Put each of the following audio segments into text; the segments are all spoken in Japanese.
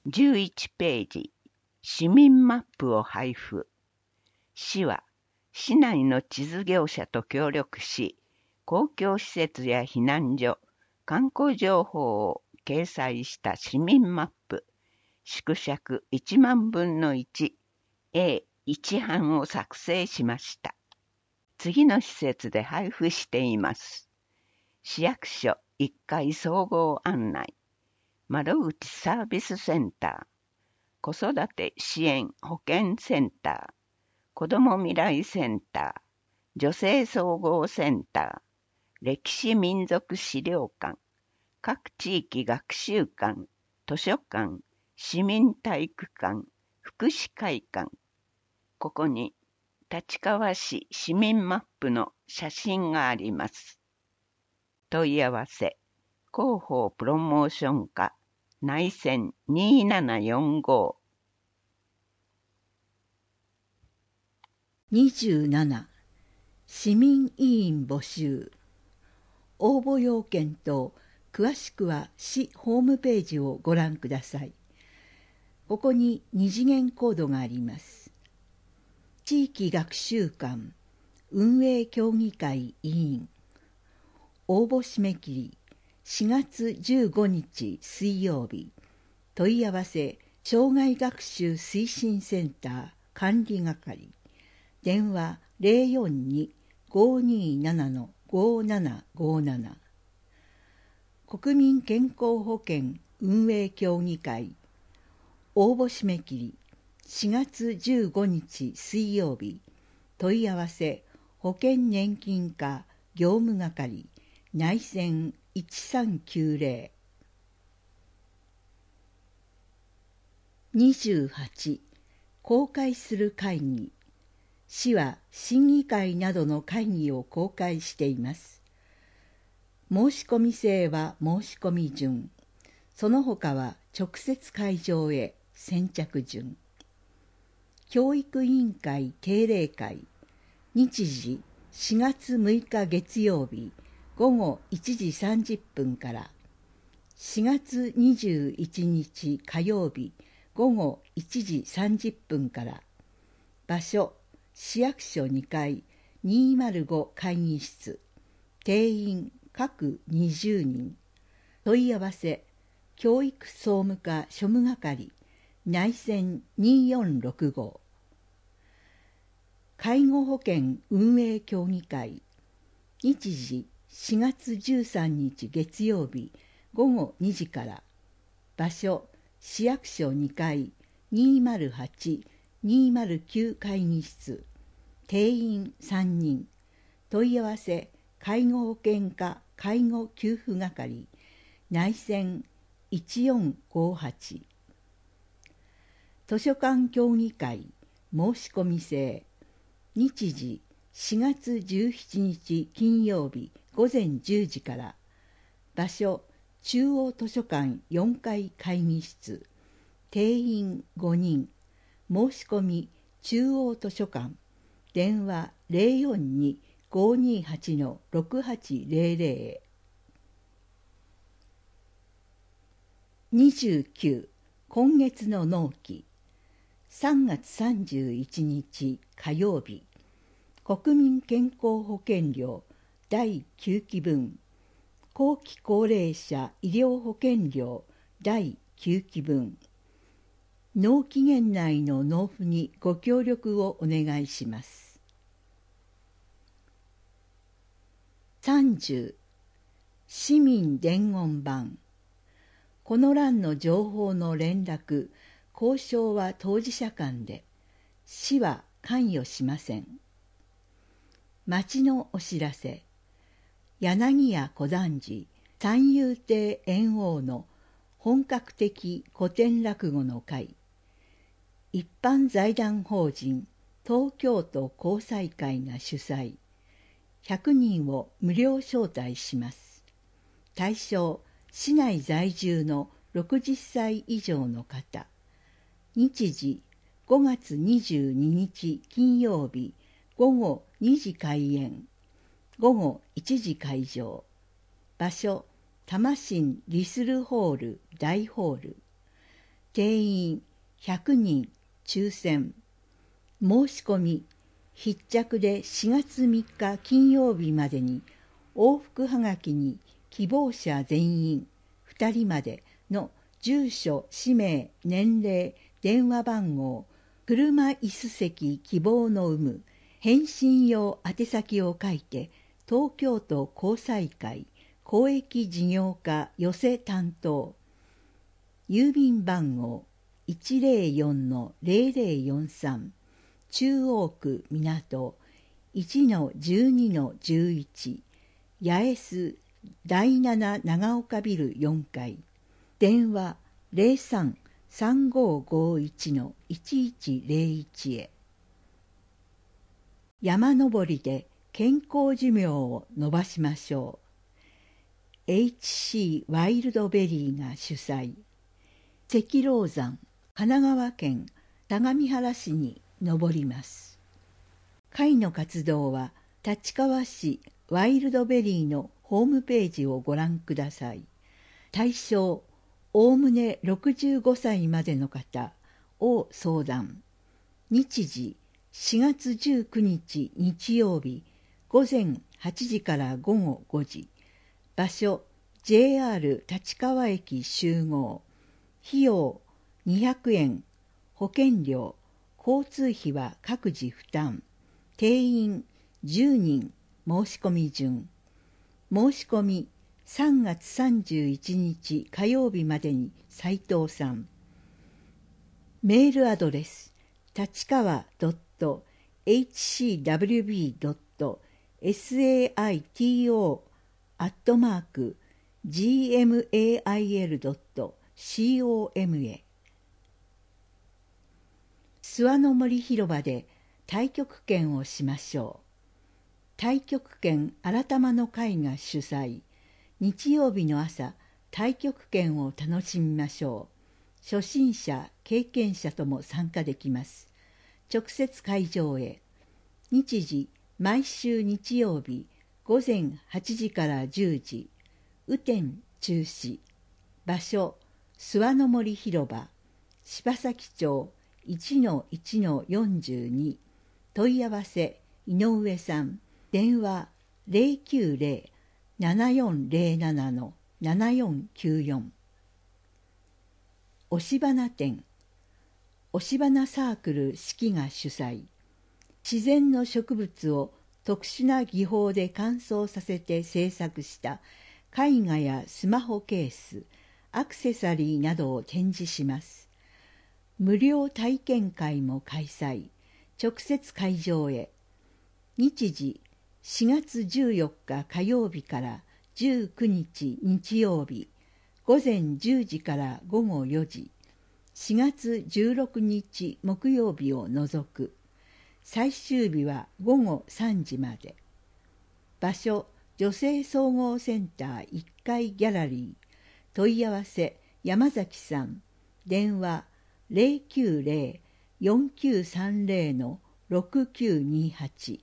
11ページ、市民マップを配布。市は、市内の地図業者と協力し、公共施設や避難所、観光情報を掲載した市民マップ、縮尺1万分の 1A1 版を作成しました。次の施設で配布しています。市役所1階総合案内、窓口サービスセンター、子育て支援保健センター、子ども未来センター、女性総合センター、歴史民族資料館、各地域学習館、図書館、市民体育館、福祉会館。ここに立川市市民マップの写真があります。問い合わせ、広報プロモーション課、内線2745。 27. 市民委員募集。応募要件と詳しくは市ホームページをご覧ください。ここに2次元コードがあります。地域学習館運営協議会委員。応募締め切り4月15日水曜日。問い合わせ障害学習推進センター管理係。電話042-527-5757。国民健康保険運営協議会。応募締め切り4月15日水曜日。問い合わせ保険年金課業務係内線1390。28. 公開する会議。市は審議会などの会議を公開しています。申込制は申込順。その他は直接会場へ先着順。教育委員会定例会。日時4月6日月曜日午後1時30分から4月21日火曜日午後1時30分から。場所市役所2階205会議室。定員各20人。問い合わせ教育総務課庶務係内線2465。介護保険運営協議会。日時4月13日月曜日午後2時から。場所市役所2階208-209会議室。定員3人。問い合わせ介護保険課介護給付係内線1458。図書館協議会申込制。日時4月17日金曜日午前10時から。場所中央図書館4階会議室。定員5人。申し込み中央図書館。電話042-528-6800。29. 今月の納期。3月31日火曜日。国民健康保険料第9期分。後期高齢者医療保険料第9期分。納期限内の納付にご協力をお願いします。30. 市民伝言板。この欄の情報の連絡、交渉は当事者間で、市は関与しません。町のお知らせ。柳家小団次三遊亭猿翁の本格的古典落語の会。一般財団法人東京都交際会が主催。100人を無料招待します。対象、市内在住の60歳以上の方。日時、5月22日金曜日午後2時開演。午後1時会場。場所、多摩新リスルホール大ホール。 定員100人抽選。申し込み必着で4月3日金曜日までに往復はがきに希望者全員2人までの住所、氏名、年齢、電話番号、車椅子席希望の有無、返信用宛先を書いて、東京都交際会公益事業課寄せ担当、郵便番号 104-0043 中央区港 1-12-11 八重洲第7長岡ビル4階、電話 03-3551-1101 へ。山登りで健康寿命を伸ばしましょう。 HC ワイルドベリーが主催。石老山、神奈川県相模原市に登ります。会の活動は立川市ワイルドベリーのホームページをご覧ください。対象おおむね65歳までの方を相談。日時4月19日日曜日午前8時から午後5時。場所 JR 立川駅集合。費用200円。保険料、交通費は各自負担。定員10人。申し込み順。申し込み3月31日火曜日までに斉藤さん。メールアドレス立川.hcwb.saito@gmail.com へ。諏訪の森広場で太極拳をしましょう。太極拳改まの会が主催。日曜日の朝、太極拳を楽しみましょう。初心者、経験者とも参加できます。直接会場へ。日時、毎週日曜日、午前8時から10時。雨天中止。場所、諏訪の森広場。柴崎町 1-1-42。問い合わせ、井上さん。電話 090-7407-7494。押し花展。押し花サークル四季が主催。自然の植物を特殊な技法で乾燥させて制作した絵画やスマホケース、アクセサリーなどを展示します。無料体験会も開催。直接会場へ。日時4月14日火曜日から19日日曜日、午前10時から午後4時、4月16日木曜日を除く。最終日は午後3時まで。場所、女性総合センター1階ギャラリー。問い合わせ、山崎さん。電話、090-4930-6928。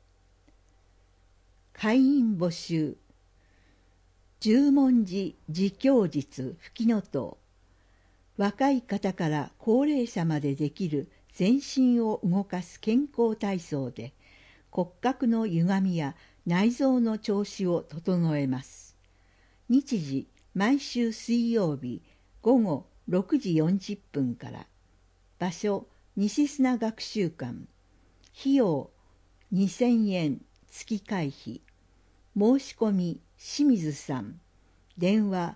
会員募集。十文字自供術吹きの塔。若い方から高齢者までできる全身を動かす健康体操で骨格の歪みや内臓の調子を整えます。日時、毎週水曜日午後6時40分から。場所、西砂学習館。費用2000円月会費。申し込み清水さん。電話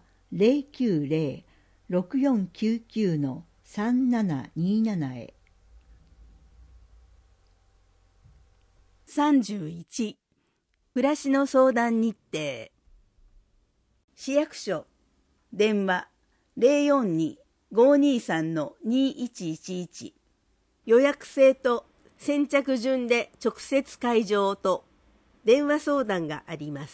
090-6499-3727 へ。 31. 暮らしの相談日程。市役所電話 042-523-2111。予約制と先着順で直接会場と電話相談があります。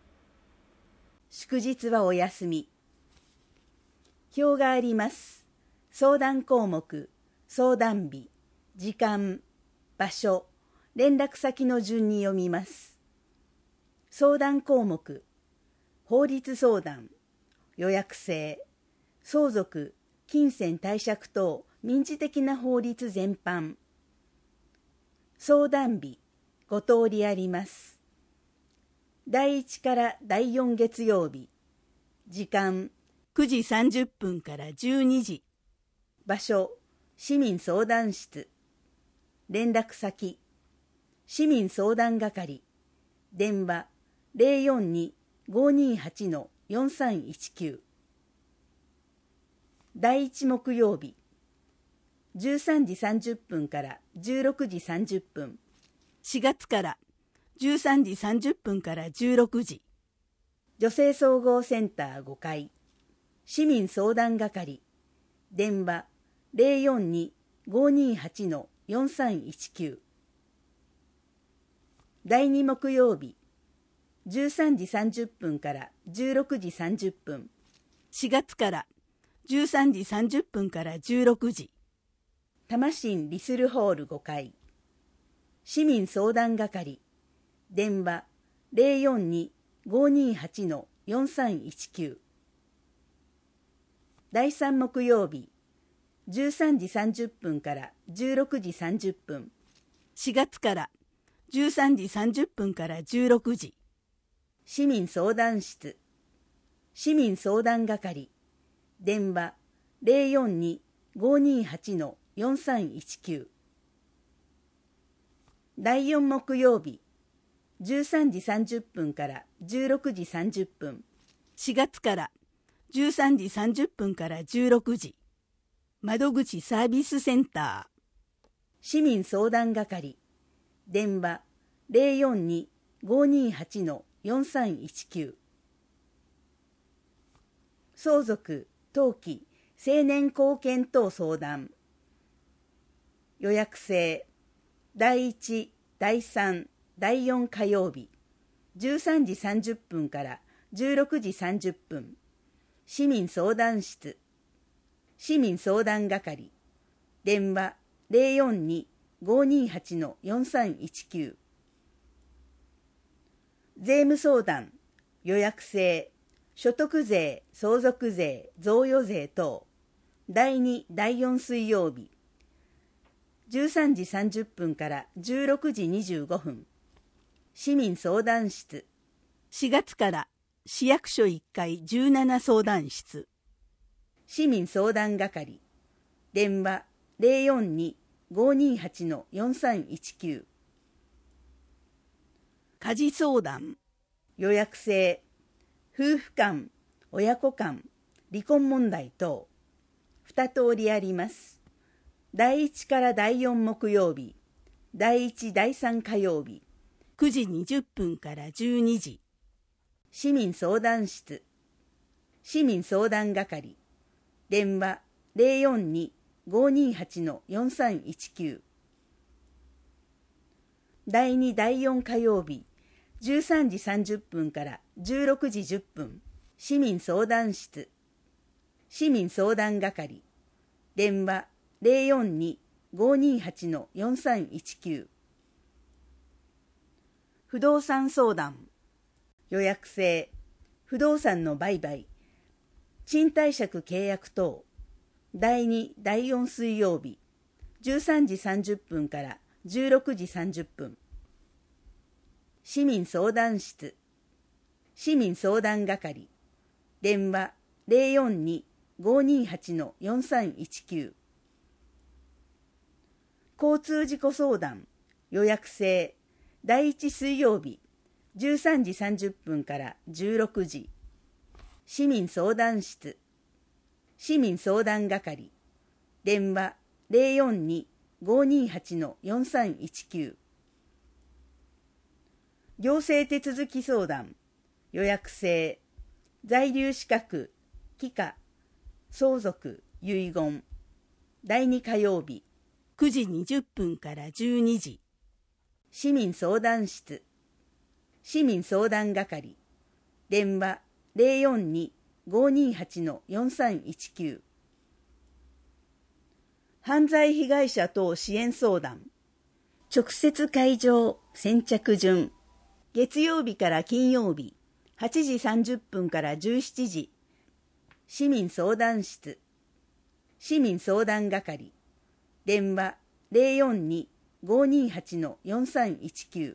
祝日はお休み。表があります。相談項目、相談日、時間、場所、連絡先の順に読みます。相談項目、法律相談、予約制、相続、 金銭貸借等民事的な法律全般。相談日5通りあります。第1から第4月曜日。時間9時30分から12時。場所市民相談室。連絡先市民相談係。電話 042-528-4319。第1木曜日13時30分から16時30分。4月から13時30分から16時。女性総合センター5階。市民相談係。電話 042-528-4319。第2木曜日13時30分から16時30分。4月から13時30分から16時。多摩市リスルホール5階。市民相談係。電話 042-528-4319。第3木曜日13時30分から16時30分。4月から13時30分から16時。市民相談室。市民相談係。電話 042-528-4319。第4木曜日13時30分から16時30分。4月から13時30分から16時。窓口サービスセンター。市民相談係。電話 042-528-4319。相続、登記、成年後見等相談。予約制。第1、第3、第4火曜日。13時30分から16時30分。市民相談室。市民相談係。電話 042-528-4319。税務相談。予約制。所得税、相続税、贈与税等。第2、第4水曜日。13時30分から16時25分。市民相談室。4月から市役所1階17相談室。市民相談係。電話 042-528-4319。家事相談。予約制。夫婦間、親子間、離婚問題等。2通りあります。第1から第4木曜日。第1、第3火曜日。9時20分から12時。市民相談室。市民相談係。電話 042-528-4319。第2、第4火曜日。13時30分から16時10分。市民相談室。市民相談係。電話 042-528-4319。不動産相談。予約制。不動産の売買。賃貸借契約等。第2、第4水曜日。13時30分から16時30分。市民相談室。市民相談係。電話 042-528-4319。交通事故相談。予約制。第1水曜日。13時30分から16時。市民相談室。市民相談係。電話 042-528-4319。行政手続き相談。予約制。在留資格、帰化、相続、遺言。第2火曜日。9時20分から12時。市民相談室。市民相談係。電話 042-528-4319。犯罪被害者等支援相談。直接会場、先着順。月曜日から金曜日、8時30分から17時。市民相談室。 市民相談係、電話042-528-4319。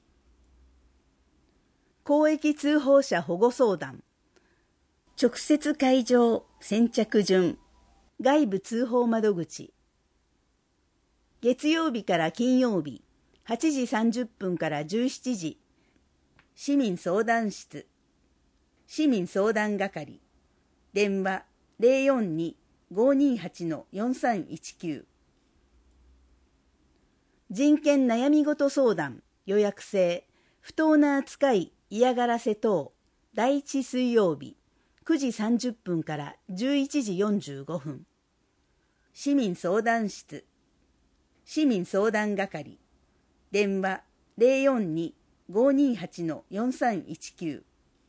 公益通報者保護相談、直接会場先着順、外部通報窓口。月曜日から金曜日、8時30分から17時、市民相談室、市民相談係、電話042-528-4319。人権悩み事相談、予約制、不当な扱い、嫌がらせ等、第1水曜日、9時30分から11時45分。市民相談室、市民相談係、電話042-528-4319。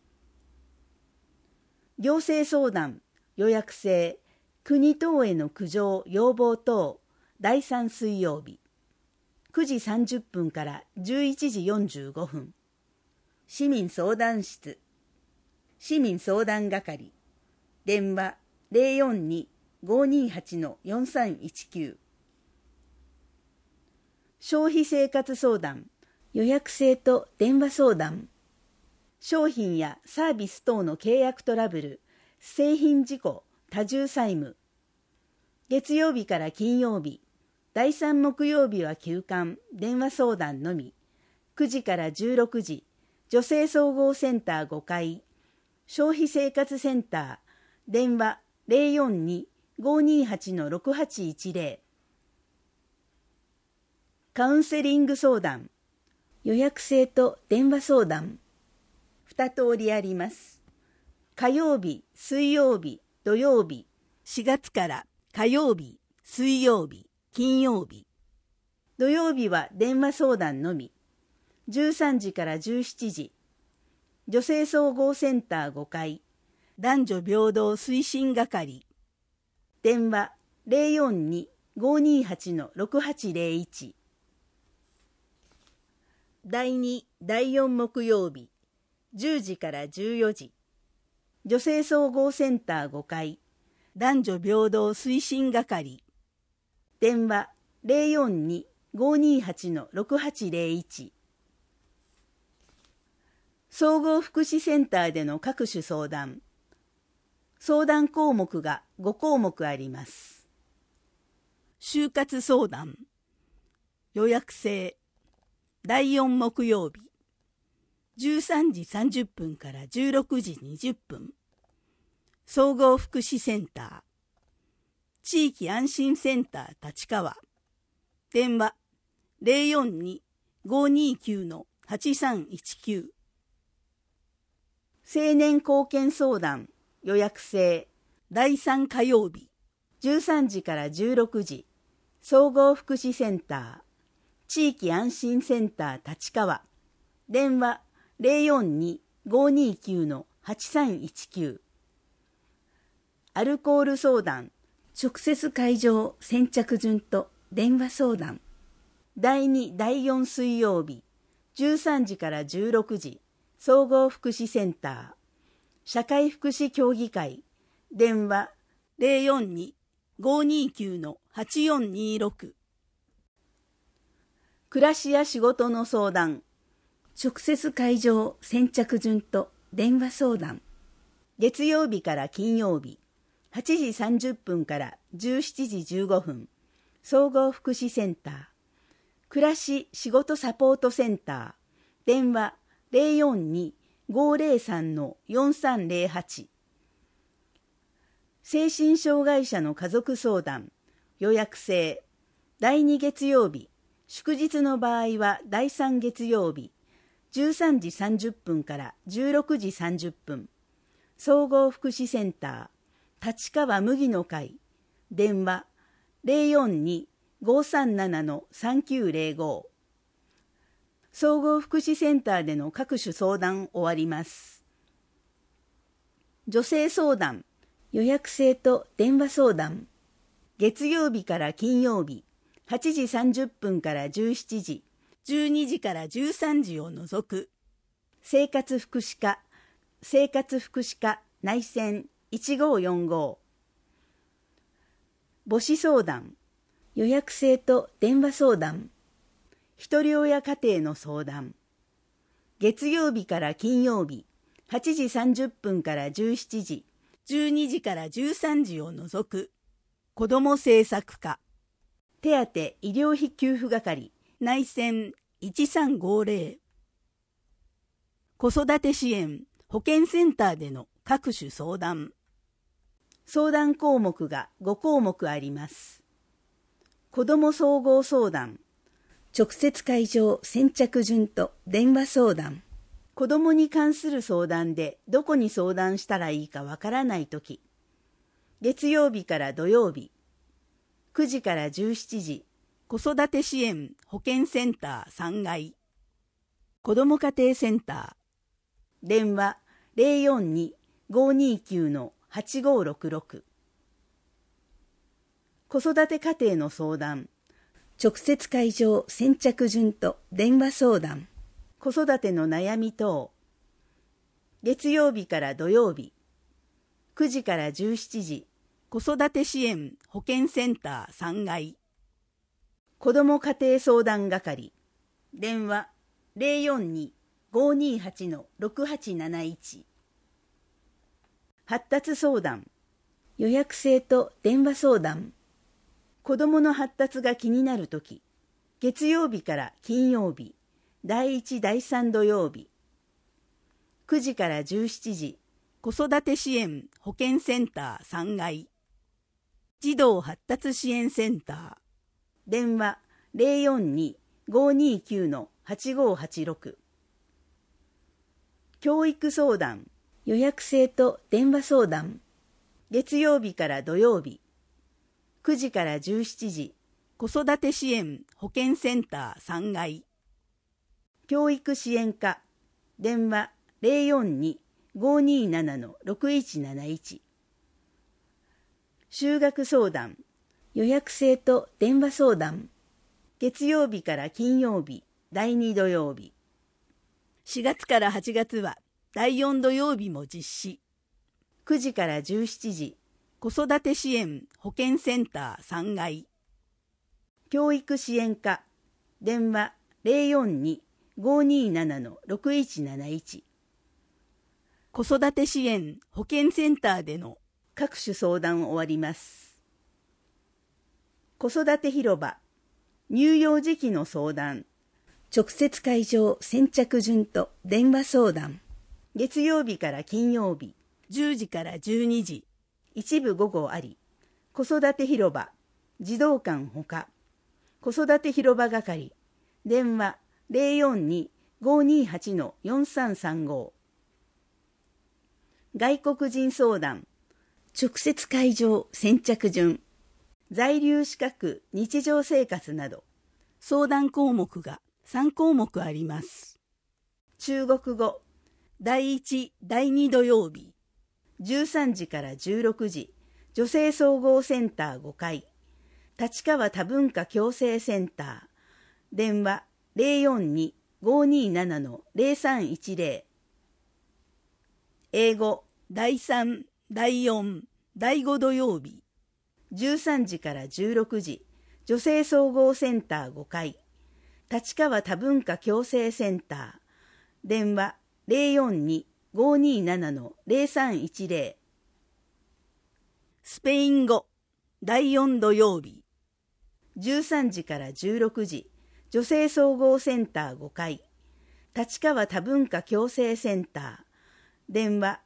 行政相談、予約制、国等への苦情、要望等、第3水曜日、9時30分から11時45分。市民相談室、市民相談係、電話042-528-4319。消費生活相談、予約制と電話相談。商品やサービス等の契約トラブル、製品事故、多重債務。月曜日から金曜日、第3木曜日は休館、電話相談のみ。9時から16時、女性総合センター5階、消費生活センター、電話042-528-6810。カウンセリング相談、予約制と電話相談。2通りあります。火曜日、水曜日、土曜日、4月から火曜日、水曜日、金曜日。土曜日は電話相談のみ。13時から17時。女性総合センター5階、男女平等推進係。電話042-528-6801。第2、第4木曜日、10時から14時。女性総合センター5階、男女平等推進係。電話042-528-6801。総合福祉センターでの各種相談。相談項目が5項目あります。就活相談、予約制、第4木曜日、13時30分から16時20分。総合福祉センター、地域安心センター立川。電話042-529-8319。青年貢献相談、予約制、第3火曜日、13時から16時。総合福祉センター、地域安心センター立川。電話042-529-8319。アルコール相談、直接会場先着順と電話相談。第2、第4水曜日、13時から16時。総合福祉センター、社会福祉協議会。電話042-529-8426。暮らしや仕事の相談、直接会場先着順と電話相談。月曜日から金曜日、8時30分から17時15分。総合福祉センター、暮らし仕事サポートセンター。電話042-503-4308。精神障害者の家族相談、予約制。第2月曜日、祝日の場合は第3月曜日、13時30分から16時30分。総合福祉センター、立川麦の会。電話042-537-3905。総合福祉センターでの各種相談終わります。女性相談、予約制と電話相談。月曜日から金曜日、8時30分から17時、12時から13時を除く。生活福祉課、生活福祉課内線1545。 母子相談、予約制と電話相談、一人親家庭の相談、月曜日から金曜日、8時30分から17時、12時から13時を除く、子ども政策課、手当医療費給付係、内線1350、子育て支援保健センターでの各種相談。相談項目が5項目あります。子ども総合相談、直接会場先着順と電話相談。子どもに関する相談でどこに相談したらいいかわからないとき。月曜日から土曜日、9時から17時、子育て支援保健センター3階。子ども家庭センター。電話 042-529-8566。子育て家庭の相談、直接会場先着順と電話相談。子育ての悩み等。月曜日から土曜日、9時から17時、子育て支援保健センター3階。子ども家庭相談係。電話 042-528-6871。発達相談、予約制と電話相談。子どもの発達が気になるとき、月曜日から金曜日、第1、第3土曜日、9時から17時、子育て支援保健センター3階。児童発達支援センター。電話 042-529-8586。教育相談、予約制と電話相談。月曜日から土曜日、9時から17時、子育て支援保健センター3階。教育支援課、電話 042-527-6171。就学相談、予約制と電話相談。月曜日から金曜日、第2土曜日。4月から8月は第4土曜日も実施。9時から17時、子育て支援保健センター3階。教育支援課、電話 042-527-6171。子育て支援保健センターでの各種相談終わります。子育て広場、乳幼児期の相談、直接会場先着順と電話相談。月曜日から金曜日、10時から12時、一部午後あり。子育て広場、児童館ほか。子育て広場係、電話 042-528-4335。外国人相談、直接会場先着順。在留資格日常生活など、相談項目が3項目あります。中国語、第1、第2土曜日、13時から16時、女性総合センター5階、立川多文化共生センター、電話 042-527-0310。英語、第3、第4、第5土曜日、13時から16時、女性総合センター5階、立川多文化共生センター、電話 042-527-0310。スペイン語、第4土曜日、13時から16時、女性総合センター5階、立川多文化共生センター、電話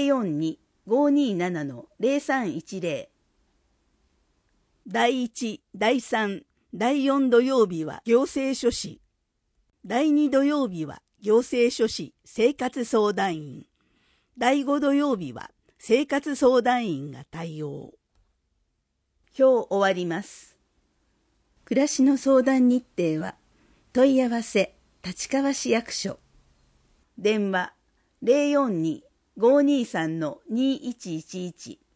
042-527-0310。第1、第3、第4土曜日は行政書士。第2土曜日は行政書士生活相談員。第5土曜日は生活相談員が対応。今日終わります。暮らしの相談日程は、問い合わせ立川市役所。電話 042-523-2111。